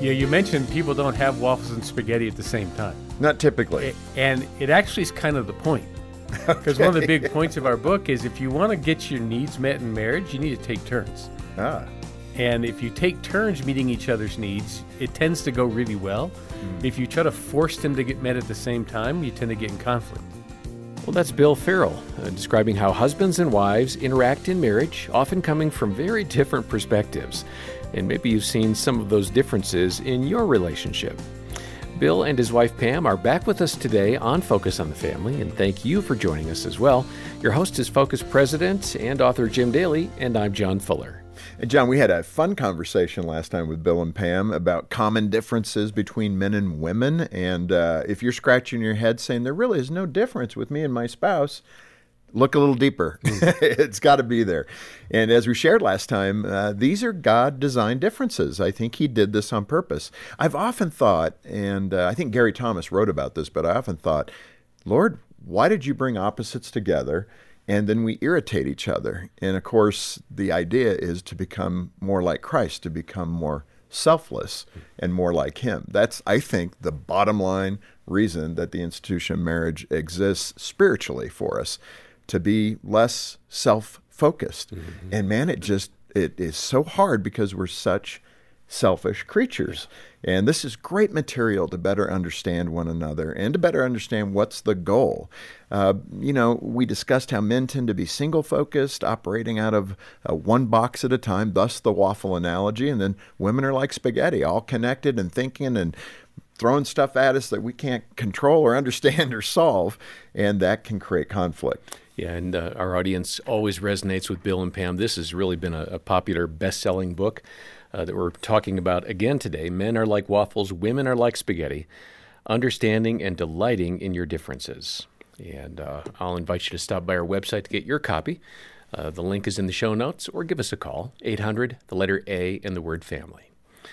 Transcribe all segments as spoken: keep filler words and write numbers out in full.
You, you mentioned people don't have waffles and spaghetti at the same time. Not typically. It, and it actually is kind of the point. Because Okay. one of the big points of our book is if you want to get your needs met in marriage, you need to take turns. Ah. And if you take turns meeting each other's needs, it tends to go really well. Mm. If you try to force them to get met at the same time, you tend to get in conflict. Well, that's Bill Farrell, uh, describing how husbands and wives interact in marriage, often coming from very different perspectives. And maybe you've seen some of those differences in your relationship. Bill and his wife Pam are back with us today on Focus on the Family, and thank you for joining us as well. Your host is Focus President and author Jim Daly, and I'm John Fuller. And John, we had a fun conversation last time with Bill and Pam about common differences between men and women. And uh, if you're scratching your head saying there really is no difference with me and my spouse, look a little deeper. Mm. It's got to be there. And as we shared last time, uh, these are God-designed differences. I think he did this on purpose. I've often thought, and uh, I think Gary Thomas wrote about this, but I often thought, Lord, why did you bring opposites together? And then we irritate each other. And of course, the idea is to become more like Christ, to become more selfless and more like him. That's, I think, the bottom line reason that the institution of marriage exists spiritually for us, to be less self-focused. Mm-hmm. And man, it just, it is so hard because we're such selfish creatures. Yeah. And this is great material to better understand one another and to better understand what's the goal. Uh, you know, we discussed how men tend to be single-focused, operating out of uh, one box at a time, thus the waffle analogy. And then women are like spaghetti, all connected and thinking and throwing stuff at us that we can't control or understand or solve. And that can create conflict. Yeah, and uh, our audience always resonates with Bill and Pam. This has really been a, a popular best-selling book uh, that we're talking about again today. Men are like waffles, women are like spaghetti, understanding and delighting in your differences. And uh, I'll invite you to stop by our website to get your copy. Uh, the link is in the show notes, or give us a call, eight hundred, the letter A, and the word family.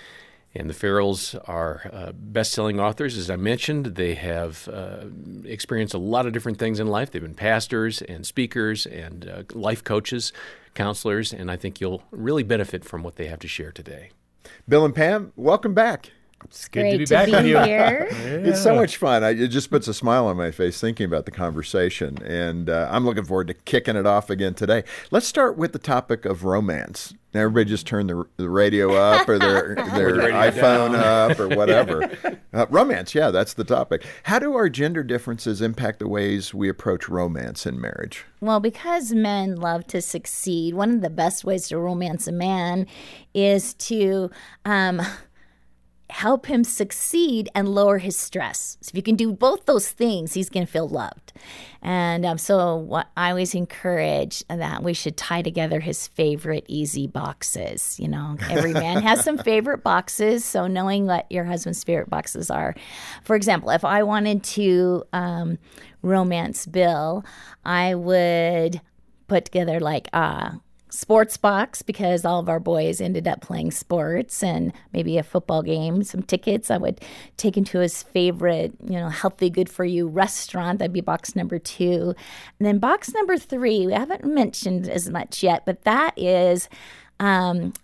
And the Farrells are uh, best-selling authors. As I mentioned, they have uh, experienced a lot of different things in life. They've been pastors and speakers and uh, life coaches, counselors, and I think you'll really benefit from what they have to share today. Bill and Pam, welcome back. It's good Great to be to back be with you. here. Yeah. It's so much fun. I, it just puts a smile on my face thinking about the conversation, and uh, I'm looking forward to kicking it off again today. Let's start with the topic of romance. Now, everybody just turn the, the radio up or their, their radio iPhone down. up or whatever. Uh, romance, yeah, that's the topic. How do our gender differences impact the ways we approach romance in marriage? Well, because men love to succeed, one of the best ways to romance a man is to um, help him succeed and lower his stress. So if you can do both those things, he's going to feel loved. And um, so what I always encourage that we should tie together his favorite easy boxes. You know, every man has some favorite boxes. So knowing what your husband's favorite boxes are. For example, if I wanted to um, romance Bill, I would put together like a sports box, because all of our boys ended up playing sports, and maybe a football game, some tickets. I would take him to his favorite, you know, healthy, good for you restaurant. That'd be box number two. And then box number three, we haven't mentioned as much yet, but that is um,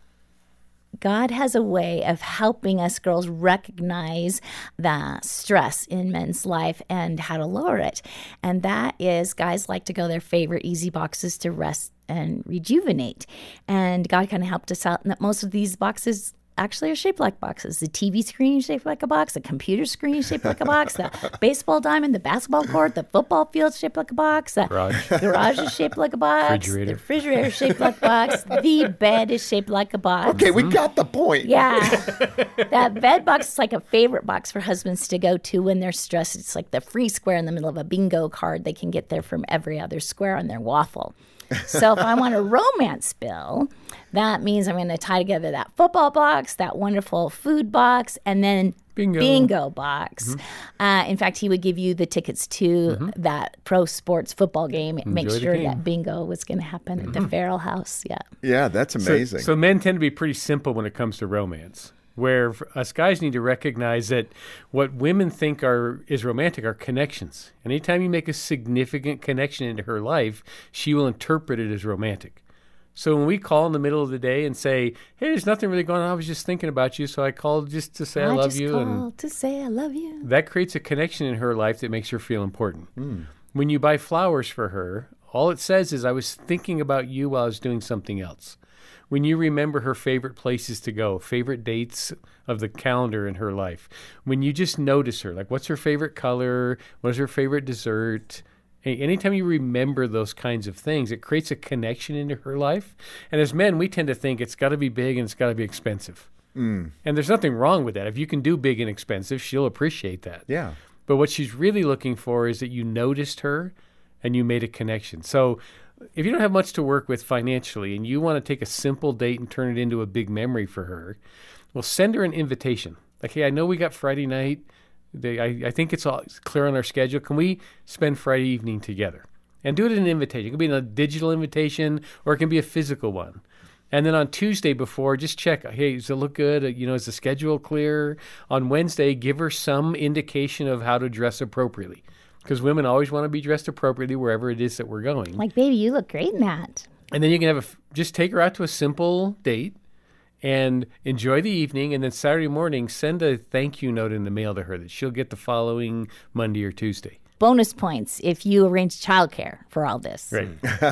God has a way of helping us girls recognize the stress in men's life and how to lower it. And that is, guys like to go their favorite easy boxes to rest and rejuvenate. And God kind of helped us out in that most of these boxes actually are shaped like boxes. The T V screen is shaped like a box. The computer screen is shaped like a box. The baseball diamond, the basketball court, the football field is shaped like a box. The Garage. garage is shaped like a box. Refrigerator. The refrigerator is shaped like a box. The bed is shaped like a box. Okay, we got the point. Yeah. That bed box is like a favorite box for husbands to go to when they're stressed. It's like the free square in the middle of a bingo card. They can get there from every other square on their waffle. So if I want a romance Bill, that means I'm going to tie together that football box, that wonderful food box, and then Bingo. bingo box. Mm-hmm. Uh, in fact, he would give you the tickets to mm-hmm. that pro sports football game. Enjoy Make the sure game. that bingo was going to happen mm-hmm. at the Farrell house. Yeah. Yeah, that's amazing. So, so men tend to be pretty simple when it comes to romance, where us guys need to recognize that what women think are is romantic are connections. Anytime you make a significant connection into her life, she will interpret it as romantic. So when we call in the middle of the day and say, hey, there's nothing really going on, I was just thinking about you, so I called just to say I, I love just you. called And to say I love you. that creates a connection in her life that makes her feel important. When you buy flowers for her, all it says is I was thinking about you while I was doing something else. When you remember her favorite places to go, favorite dates of the calendar in her life, when you just notice her, like what's her favorite color, what's her favorite dessert, anytime you remember those kinds of things, it creates a connection into her life. And as men, we tend to think it's got to be big and it's got to be expensive. Mm. And there's nothing wrong with that. If you can do big and expensive, she'll appreciate that. Yeah. But what she's really looking for is that you noticed her and you made a connection. So if you don't have much to work with financially and you want to take a simple date and turn it into a big memory for her, well, send her an invitation. Like, hey, I know we got Friday night. They, I, I think it's all clear on our schedule. Can we spend Friday evening together? And do it in an invitation. It can be a digital invitation or it can be a physical one. And then on Tuesday before, just check, hey, does it look good? You know, is the schedule clear? On Wednesday, give her some indication of how to dress appropriately. Because women always want to be dressed appropriately wherever it is that we're going. Like, baby, you look great in that. And then you can have a, just take her out to a simple date and enjoy the evening. And then Saturday morning, send a thank you note in the mail to her that she'll get the following Monday or Tuesday. Bonus points if you arrange childcare for all this. Right.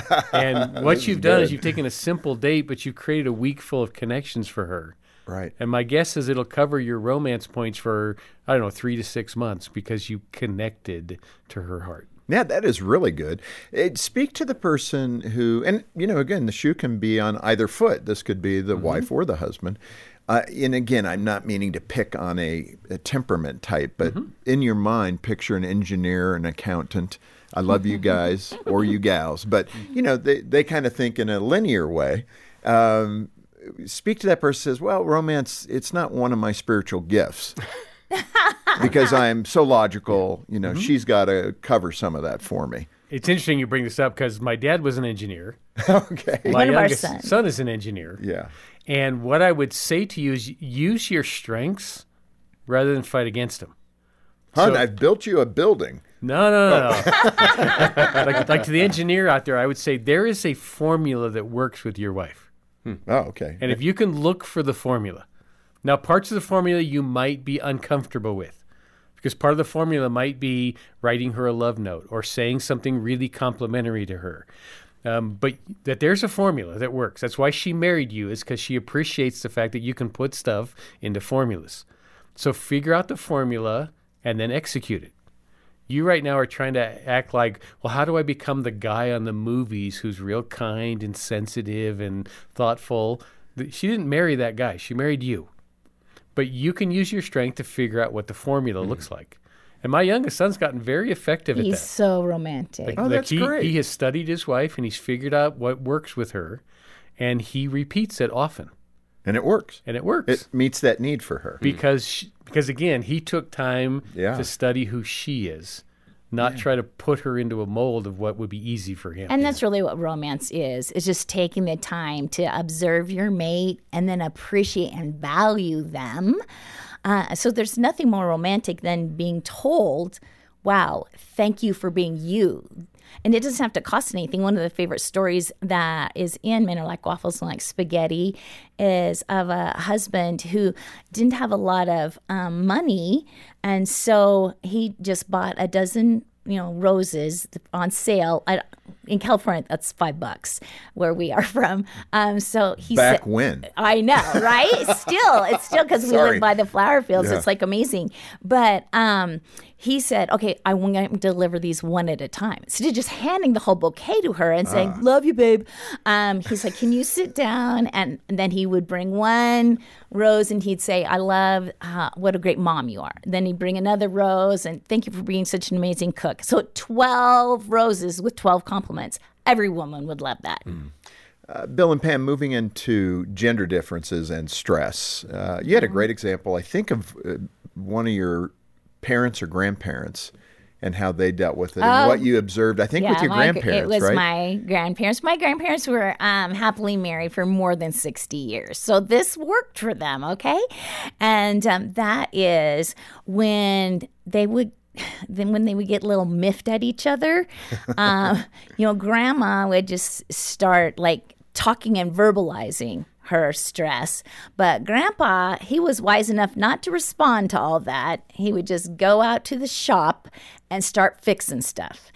And what you've done is you've taken a simple date, but you've created a week full of connections for her. Right. And my guess is it'll cover your romance points for, I don't know, three to six months because you connected to her heart. Yeah, that is really good. It, speak to the person who, and, you know, again, the shoe can be on either foot. This could be the mm-hmm. wife or the husband. Uh, and again, I'm not meaning to pick on a, a temperament type, but mm-hmm. in your mind, picture an engineer, an accountant. I love you guys or you gals, but, you know, they, they kind of think in a linear way. Um, speak to that person says, well, romance, it's not one of my spiritual gifts. Because I'm so logical, you know, mm-hmm. she's got to cover some of that for me. It's interesting you bring this up because my dad was an engineer. Okay. My One of our youngest sons. son is an engineer. Yeah. And what I would say to you is use your strengths rather than fight against them. Hon, So- I've built you a building. No, no, no, no. like, like to the engineer out there, I would say there is a formula that works with your wife. Oh, okay. And if you can look for the formula. Now, parts of the formula you might be uncomfortable with because part of the formula might be writing her a love note or saying something really complimentary to her. Um, but that there's a formula that works. That's why she married you, is because she appreciates the fact that you can put stuff into formulas. So figure out the formula and then execute it. You right now are trying to act like, well, how do I become the guy on the movies who's real kind and sensitive and thoughtful? She didn't marry that guy. She married you. But you can use your strength to figure out what the formula mm. looks like. And my youngest son's gotten very effective He's at that. He's so romantic. Like, oh, like that's he, great. He has studied his wife and he's figured out what works with her. And he repeats it often. And it works. And it works. It meets that need for her. Because, she, because again, he took time yeah. to study who she is, not yeah. try to put her into a mold of what would be easy for him. And that's really what romance is. It's just taking the time to observe your mate and then appreciate and value them. Uh, so there's nothing more romantic than being told, wow, thank you for being you. And it doesn't have to cost anything. One of the favorite stories that is in Men Are Like Waffles and Like Spaghetti is of a husband who didn't have a lot of um, money. And so he just bought a dozen, you know, roses on sale. I, in California, that's five bucks where we are from. Um, so he Back said, when? I know, right? still, it's still because we live by the flower fields. Yeah. It's like amazing. But um, he said, okay, I want to deliver these one at a time. Instead of just handing the whole bouquet to her and saying, Ah. love you, babe. Um, he's like, can you sit down? And, and then he would bring one rose and he'd say, I love, uh, what a great mom you are. Then he'd bring another rose and thank you for being such an amazing cook. So twelve roses with twelve compliments. Every woman would love that. Mm. Uh, Bill and Pam, moving into gender differences and stress. Uh, you had a great example, I think, of uh, one of your parents or grandparents and how they dealt with it and Oh, what you observed, I think, yeah, with your my, grandparents, it was right? my grandparents. My grandparents were um, happily married for more than sixty years. So this worked for them, okay? And um, that is when they would then when they would get a little miffed at each other, um, you know, grandma would just start like talking and verbalizing her stress. But Grandpa, he was wise enough not to respond to all that. He would just go out to the shop and start fixing stuff.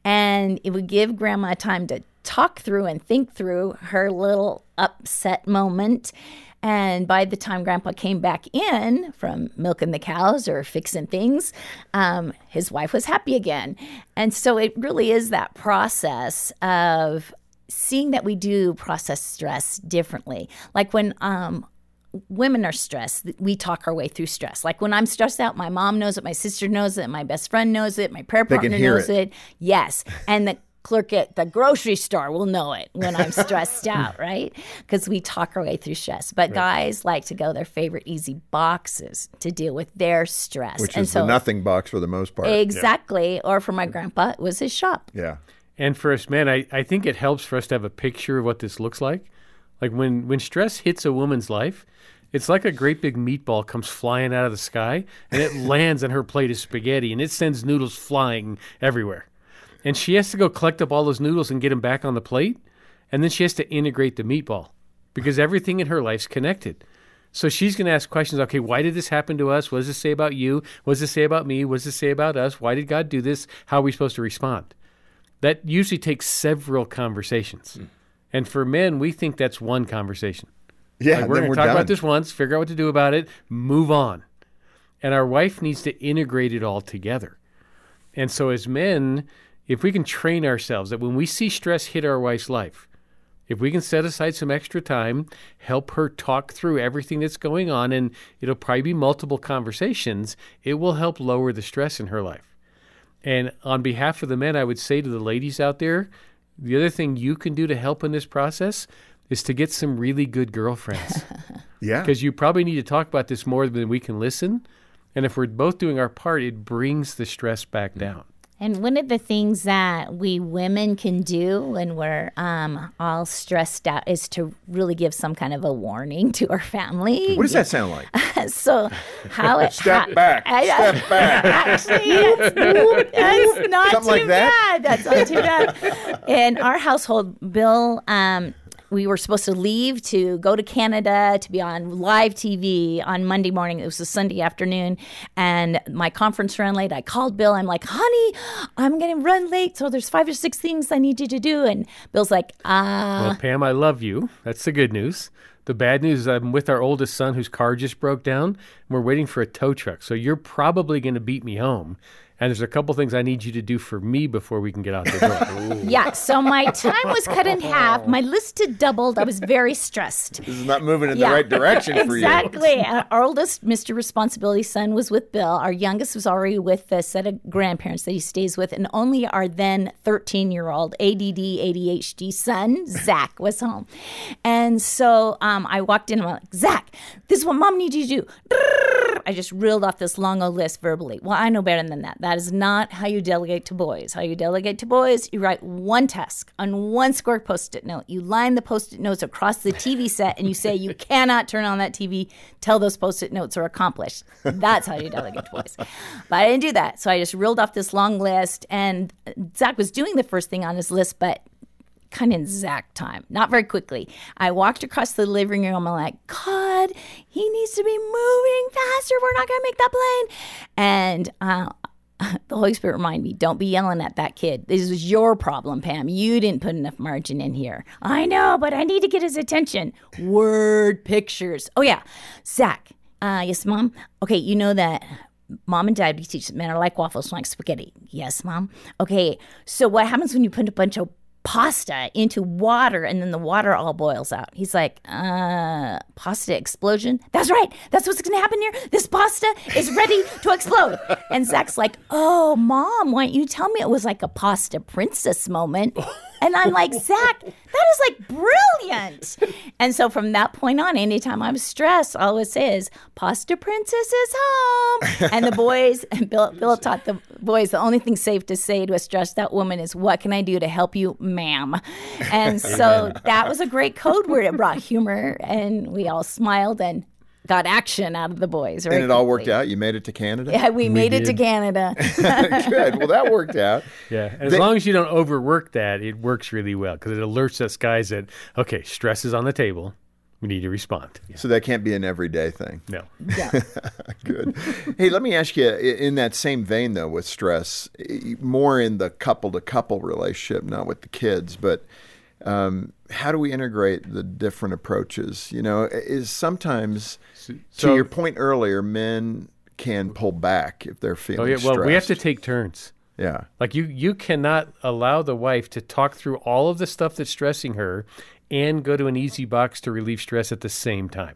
And it would give Grandma time to talk through and think through her little upset moment. And by the time Grandpa came back in from milking the cows or fixing things, um, his wife was happy again. And so it really is that process of seeing that we do process stress differently. Like when um, women are stressed, we talk our way through stress. Like when I'm stressed out, my mom knows it, my sister knows it, my best friend knows it, my prayer They can partner hear knows it. it. Yes. And the clerk at the grocery store will know it when I'm stressed out, right? Because we talk our way through stress. But right. guys like to go their favorite easy boxes to deal with their stress. Which and is so, the nothing box for the most part. Exactly. Yeah. Or for my grandpa, it was his shop. Yeah. And for us men, I, I think it helps for us to have a picture of what this looks like. Like when, when stress hits a woman's life, it's like a great big meatball comes flying out of the sky, and it lands on her plate of spaghetti, and it sends noodles flying everywhere. And she has to go collect up all those noodles and get them back on the plate, and then she has to integrate the meatball because everything in her life's connected. So she's going to ask questions, okay, why did this happen to us? What does this say about you? What does this say about me? What does this say about us? Why did God do this? How are we supposed to respond? That usually takes several conversations. Mm. And for men, we think that's one conversation. Yeah, like we're going to talk done. about this once, figure out what to do about it, move on. And our wife needs to integrate it all together. And so as men, if we can train ourselves that when we see stress hit our wife's life, if we can set aside some extra time, help her talk through everything that's going on, and it'll probably be multiple conversations, it will help lower the stress in her life. And on behalf of the men, I would say to the ladies out there, the other thing you can do to help in this process is to get some really good girlfriends. Yeah. Because you probably need to talk about this more than we can listen. And if we're both doing our part, it brings the stress back down. And one of the things that we women can do when we're um, all stressed out is to really give some kind of a warning to our family. What does that sound like? So how it... Step how, back. I, Step back. Actually, that's, that's not Something too like that? bad. That's not too bad. In our household, Bill... Um, we were supposed to leave to go to Canada to be on live T V on Monday morning. It was a Sunday afternoon. And my conference ran late. I called Bill. I'm like, honey, I'm going to run late. So there's five or six things I need you to do. And Bill's like, ah. Uh, well, Pam, I love you. That's the good news. The bad news is I'm with our oldest son whose car just broke down. And we're waiting for a tow truck. So you're probably going to beat me home. And there's a couple things I need you to do for me before we can get out the door. Yeah, so my time was cut in half. My list had doubled. I was very stressed. This is not moving in yeah. the right direction for exactly. you. Exactly. Our oldest Mister Responsibility son was with Bill. Our youngest was already with a set of grandparents that he stays with. And only our then thirteen-year-old A D D, A D H D son, Zach, was home. And so um, I walked in and I'm like, Zach, this is what Mom needs you to do. I just reeled off this long old list verbally. Well, I know better than that. That is not how you delegate to boys. How you delegate to boys, you write one task on one square Post-it note. You line the Post-it notes across the T V set and you say you cannot turn on that T V till those Post-it notes are accomplished. That's how you delegate to boys. But I didn't do that. So I just reeled off this long list, and Zach was doing the first thing on his list, but kind of in Zach time, not very quickly. I walked across the living room. I'm like, God, he needs to be moving faster. We're not going to make that plane. And uh, the Holy Spirit reminded me, don't be yelling at that kid. This was your problem, Pam. You didn't put enough margin in here. I know, but I need to get his attention. Word pictures. Oh, yeah. Zach. Uh, yes, Mom? Okay, you know that Mom and Dad teach that men are like waffles, like spaghetti. Yes, Mom? Okay, so what happens when you put a bunch of pasta into water and then the water all boils out? He's like, uh, pasta explosion? That's right. That's what's going to happen here. This pasta is ready to explode. And Zach's like, oh, Mom, why don't you tell me it was like a pasta princess moment? And I'm like, Zach, that is like brilliant. And so from that point on, anytime I'm stressed, all I would say is, Pasta Princess is home. And the boys, and Bill, Bill taught the boys, the only thing safe to say to a stressed out woman is, what can I do to help you, ma'am? And so that was a great code word. It brought humor, and we all smiled, and got action out of the boys. And it all worked out. You made it to Canada? Yeah, we, we made did. it to Canada. Good. Well, that worked out. Yeah, and as They- long as you don't overwork that, it works really well because it alerts us guys that, okay, stress is on the table. We need to respond. So that can't be an everyday thing. No. Yeah. Good. Hey, let me ask you, i- in that same vein, though, with stress, i- more in the couple-to-couple relationship, not with the kids, but um, how do we integrate the different approaches? You know, is sometimes, to so- your point earlier, men can pull back if they're Oh, feeling yeah, well, we have to stressed. take turns. Yeah. Like you, you cannot allow the wife to talk through all of the stuff that's stressing her and go to an easy box to relieve stress at the same time.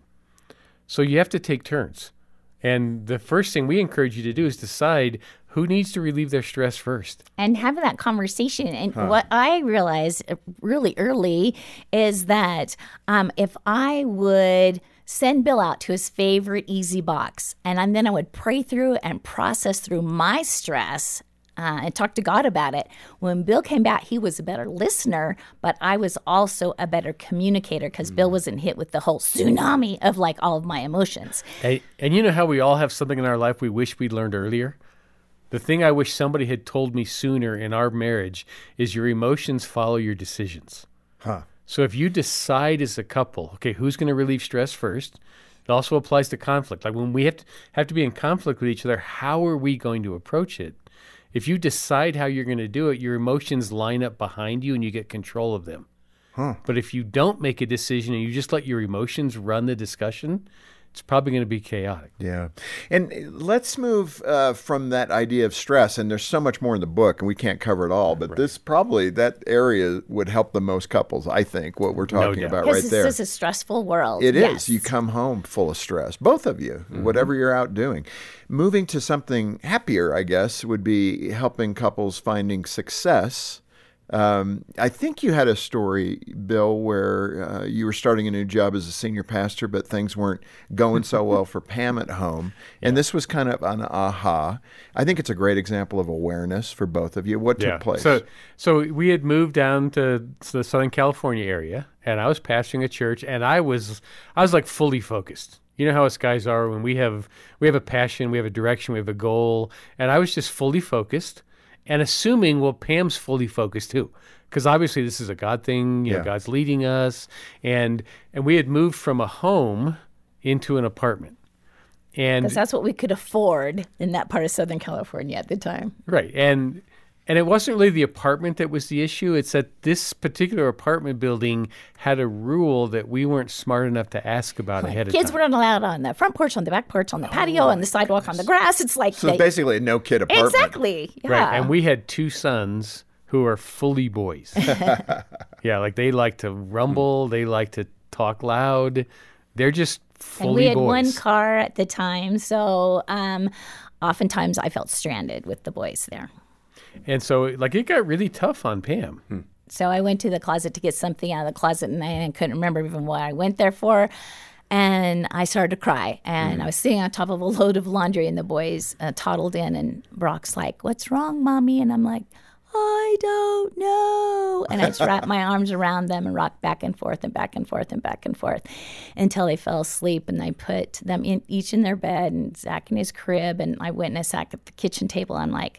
So you have to take turns. And the first thing we encourage you to do is decide who needs to relieve their stress first. And having that conversation. And what I realized really early is that um, if I would send Bill out to his favorite easy box, and, and then I would pray through and process through my stress uh, and talk to God about it. When Bill came back, he was a better listener, but I was also a better communicator because Bill wasn't hit with the whole tsunami of like all of my emotions. And, and you know how we all have something in our life we wish we'd learned earlier? The thing I wish somebody had told me sooner in our marriage is your emotions follow your decisions. Huh. So if you decide as a couple, okay, who's going to relieve stress first? It also applies to conflict. Like when we have to, have to be in conflict with each other, how are we going to approach it? If you decide how you're going to do it, your emotions line up behind you and you get control of them. Huh. But if you don't make a decision and you just let your emotions run the discussion, it's probably going to be chaotic. Yeah. And let's move uh, from that idea of stress. And there's so much more in the book, and we can't cover it all. But this probably, that area would help the most couples, I think, what we're talking doubt. about Because right there. this is a stressful world. It is. Yes. You come home full of stress, both of you, whatever you're out doing. Moving to something happier, I guess, would be helping couples finding success. Um, I think you had a story, Bill, where uh, you were starting a new job as a senior pastor, but things weren't going so well for Pam at home. And this was kind of an aha. I think it's a great example of awareness for both of you. What took place? So, so we had moved down to the Southern California area, and I was pastoring a church, and I was, I was like fully focused. You know how us guys are when we have, we have a passion, we have a direction, we have a goal, and I was just fully focused, and assuming, well, Pam's fully focused too, because obviously this is a God thing. You Yeah. know, God's leading us, and and we had moved from a home into an apartment, and Because that's what we could afford in that part of Southern California at the time. right, and and it wasn't really the apartment that was the issue. It's that this particular apartment building had a rule that we weren't smart enough to ask about ahead of Kids time. weren't allowed on the front porch, on the back porch, on the patio, on the sidewalk, on the grass. It's like so they, basically a no-kid apartment. exactly, yeah. Right, and we had two sons who are fully boys. Yeah, like they like to rumble, they like to talk loud. They're just fully and we had boys. one car at the time, so um, oftentimes I felt stranded with the boys there. And so, like, it got really tough on Pam. So I went to the closet to get something out of the closet, and I couldn't remember even what I went there for. And I started to cry, and I was sitting on top of a load of laundry, and the boys uh, toddled in, and Brock's like, "What's wrong, Mommy?" And I'm like, "I don't know." And I just wrapped my arms around them and rocked back and forth and back and forth and back and forth until they fell asleep. And I put them in, each in their bed, and Zach in his crib, and I went and I sat at the kitchen table. I'm like,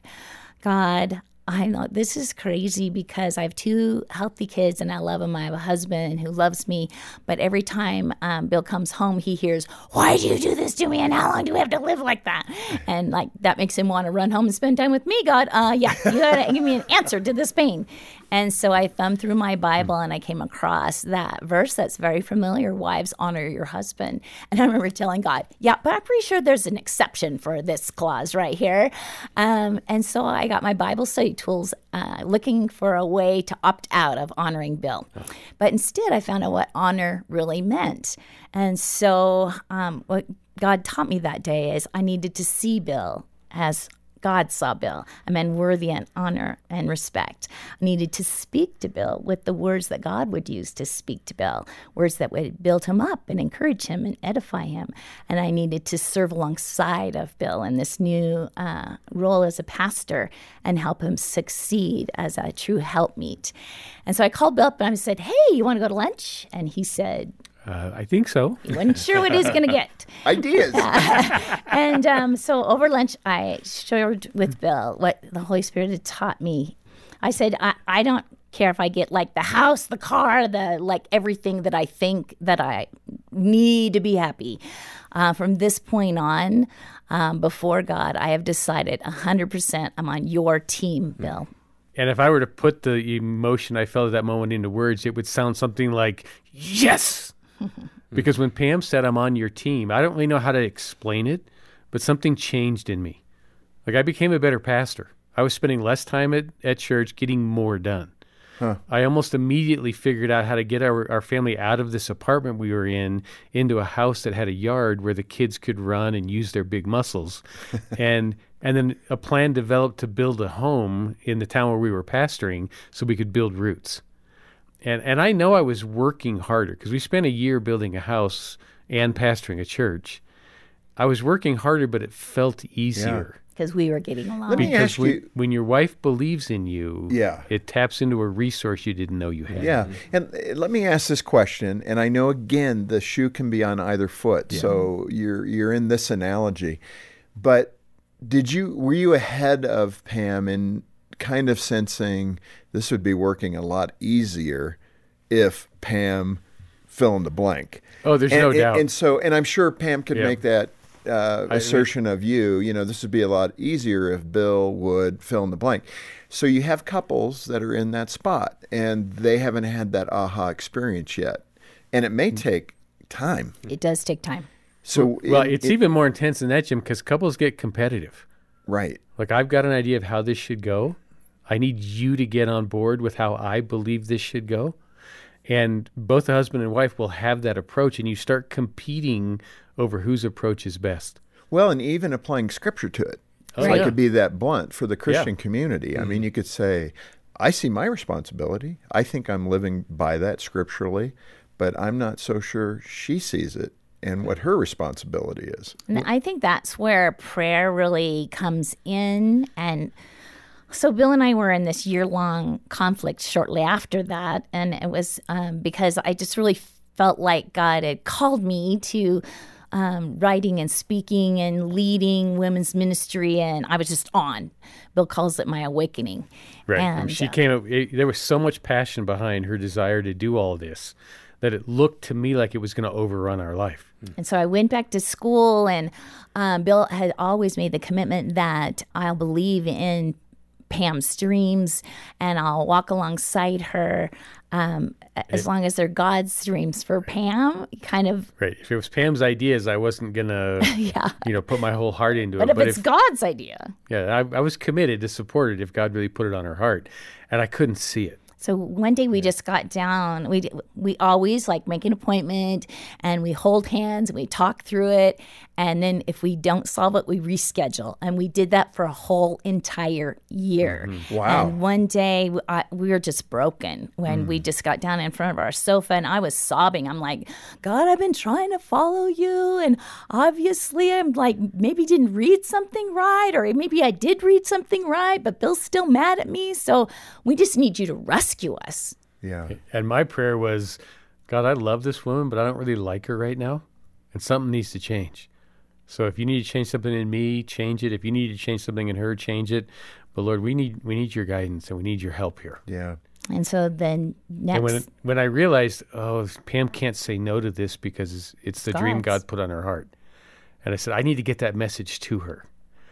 God, I know this is crazy because I have two healthy kids and I love them. I have a husband who loves me. But every time um, Bill comes home, he hears, "Why do you do this to me? And how long do we have to live like that?" And like that makes him want to run home and spend time with me. God, uh, yeah, you got to give me an answer to this pain. And so I thumbed through my Bible and I came across that verse that's very familiar. Wives, honor your husband. And I remember telling God, yeah, but I'm pretty sure there's an exception for this clause right here. Um, and so I got my Bible study tools uh, looking for a way to opt out of honoring Bill. But instead, I found out what honor really meant. And so um, what God taught me that day is I needed to see Bill as God saw Bill, a man worthy and honor and respect. I needed to speak to Bill with the words that God would use to speak to Bill, words that would build him up and encourage him and edify him. And I needed to serve alongside of Bill in this new uh, role as a pastor and help him succeed as a true helpmeet. And so I called Bill up and I said, "Hey, you want to go to lunch?" And he said, Uh, I think so. You wasn't sure what he was going to get. Ideas. And um, so over lunch, I shared with Bill what the Holy Spirit had taught me. I said, I, I don't care if I get like the house, the car, the like everything that I think that I need to be happy. Uh, from this point on, um, before God, I have decided one hundred percent I'm on your team, Bill. And if I were to put the emotion I felt at that moment into words, it would sound something like, yes! Because when Pam said, I'm on your team, I don't really know how to explain it, but something changed in me. Like I became a better pastor. I was spending less time at, at church getting more done. Huh. I almost immediately figured out how to get our, our family out of this apartment we were in into a house that had a yard where the kids could run and use their big muscles. and and then a plan developed to build a home in the town where we were pastoring so we could build roots. And and I know I was working harder because we spent a year building a house and pastoring a church. I was working harder, but it felt easier. Because we were getting along. Let me Because ask when, you- when your wife believes in you, Yeah. it taps into a resource you didn't know you had. Yeah. And uh, let me ask this question. And I know, again, the shoe can be on either foot. So you're you're in this analogy. But did you were you ahead of Pam in kind of sensing this would be working a lot easier if Pam fill in the blank? Oh, there's and, no and, doubt. And so, and I'm sure Pam could Yeah. make that uh, I- assertion of you. You know, this would be a lot easier if Bill would fill in the blank. So you have couples that are in that spot, and they haven't had that aha experience yet, and it may take time. It does take time. So, Well, it- it's it- even more intense than that, Jim, because couples get competitive. right. Like, I've got an idea of how this should go. I need you to get on board with how I believe this should go. And both the husband and wife will have that approach, and you start competing over whose approach is best. Well, and even applying scripture to it. Oh, If I yeah. could be that blunt for the Christian community. I mean, you could say, I see my responsibility. I think I'm living by that scripturally, but I'm not so sure she sees it and what her responsibility is. And I think that's where prayer really comes in. And so Bill and I were in this year-long conflict shortly after that. And it was um, because I just really felt like God had called me to um, writing and speaking and leading women's ministry. And I was just on. Bill calls it my awakening. Right. And she uh, came. It, there was so much passion behind her desire to do all this that it looked to me like it was going to overrun our life. And so I went back to school, and um, Bill had always made the commitment that I'll believe in Pam's dreams and I'll walk alongside her um, as long as they're God's dreams for Pam. Kind of, Right. If it was Pam's ideas, I wasn't going to, yeah. you know, put my whole heart into But it. if it's God's idea. yeah, I, I was committed to support it if God really put it on her heart, and I couldn't see it. So one day we just got down. We we always like make an appointment and we hold hands and we talk through it. And then if we don't solve it, we reschedule. And we did that for a whole entire year. Mm-hmm. Wow. And one day I, we were just broken when mm. we just got down in front of our sofa and I was sobbing. I'm like, God, I've been trying to follow you. And obviously I'm like, maybe didn't read something right, or maybe I did read something right, but Bill's still mad at me. So we just need you to rescue us. Yeah. And my prayer was, God, I love this woman, but I don't really like her right now, and something needs to change. So if you need to change something in me, change it. If you need to change something in her, change it. But Lord, we need we need your guidance and we need your help here. Yeah. And so then next, And when when I realized, oh, Pam can't say no to this because it's, it's the dream God's. God put on her heart. And I said, I need to get that message to her.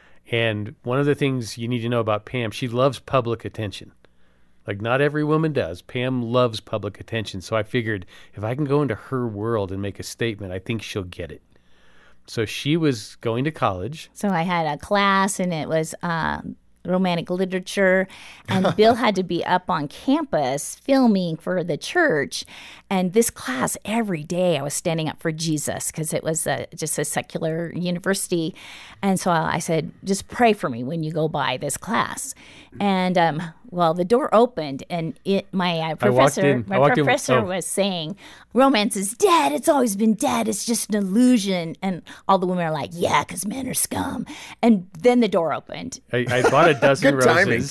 And one of the things you need to know about Pam, she loves public attention. Like not every woman does. Pam loves public attention. So I figured if I can go into her world and make a statement, I think she'll get it. So she was going to college. So I had a class, and it was uh, romantic literature, and Bill had to be up on campus filming for the church. And this class, every day I was standing up for Jesus because it was a, just a secular university. And so I said, just pray for me when you go by this class. And um, well, the door opened, and it, my uh, professor, in. I my walked in- professor oh. was saying, romance is dead. It's always been dead. It's just an illusion. And all the women are like, yeah, because men are scum. And then the door opened. I, I bought a dozen Good timing. roses.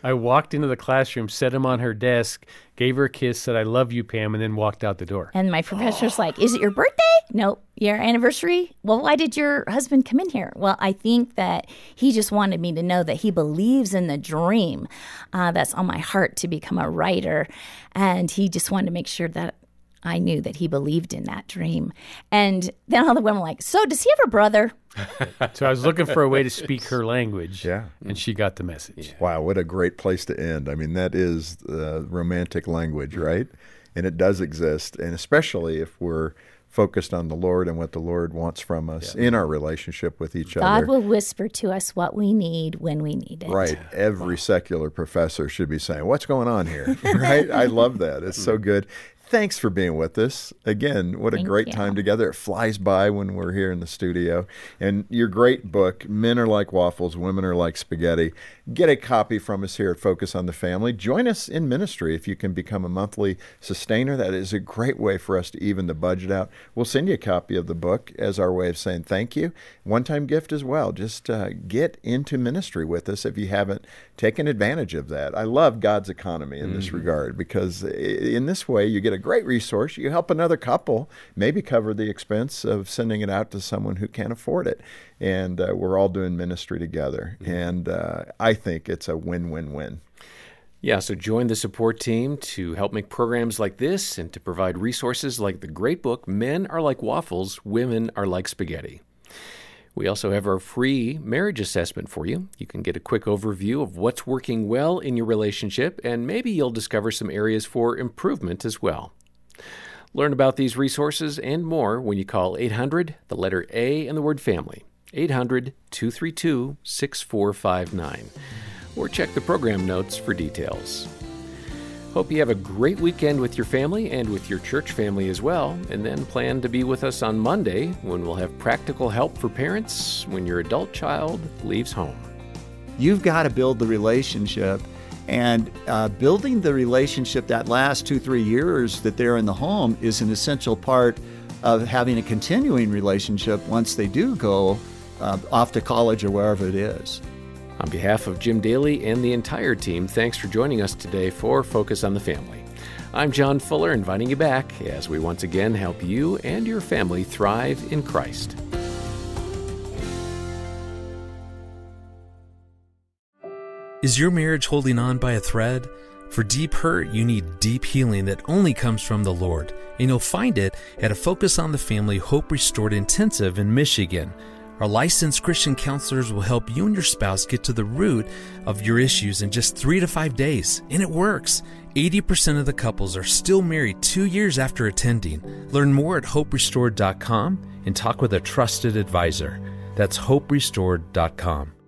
I walked into the classroom, set him on her desk, gave her a kiss, said, I love you, Pam, and then walked out the door. And my professor's like, is it your birthday? Nope. Your anniversary? Well, why did your husband come in here? Well, I think that he just wanted me to know that he believes in the dream uh, that's on my heart to become a writer. And he just wanted to make sure that I knew that he believed in that dream. And then all the women were like, so does he have a brother? So I was looking for a way to speak her language, Yeah. and she got the message. Wow, what a great place to end. I mean, that is uh, romantic language, right? And it does exist, and especially if we're focused on the Lord and what the Lord wants from us in our relationship with each God other. will whisper to us what we need when we need it. Right. Every secular professor should be saying, what's going on here? Right? I love that. It's so good. Thanks for being with us. Again, what a Thank great you. time together. It flies by when we're here in the studio. And your great book, Men Are Like Waffles, Women Are Like Spaghetti. Get a copy from us here at Focus on the Family. Join us in ministry if you can become a monthly sustainer. That is a great way for us to even the budget out. We'll send you a copy of the book as our way of saying thank you. One-time gift as well. Just uh, get into ministry with us if you haven't taken advantage of that. I love God's economy in this regard, because in this way you get a great resource. You help another couple, maybe cover the expense of sending it out to someone who can't afford it. And uh, we're all doing ministry together. And uh, I think it's a win-win-win. Yeah, so join the support team to help make programs like this and to provide resources like the great book, Men Are Like Waffles, Women Are Like Spaghetti. We also have our free marriage assessment for you. You can get a quick overview of what's working well in your relationship, and maybe you'll discover some areas for improvement as well. Learn about these resources and more when you call eight hundred, the letter A, and the word family, eight hundred, two three two, six four five nine, or check the program notes for details. Hope you have a great weekend with your family and with your church family as well, and then plan to be with us on Monday when we'll have practical help for parents when your adult child leaves home. You've got to build the relationship, and uh, building the relationship that last two, three years that they're in the home is an essential part of having a continuing relationship once they do go uh, off to college or wherever it is. On behalf of Jim Daly and the entire team, thanks for joining us today for Focus on the Family. I'm John Fuller, inviting you back as we once again help you and your family thrive in Christ. Is your marriage holding on by a thread? For deep hurt, you need deep healing that only comes from the Lord, and you'll find it at a Focus on the Family Hope Restored Intensive in Michigan. Our licensed Christian counselors will help you and your spouse get to the root of your issues in just three to five days, and it works. eighty percent of the couples are still married two years after attending. Learn more at hope restored dot com and talk with a trusted advisor. That's hope restored dot com.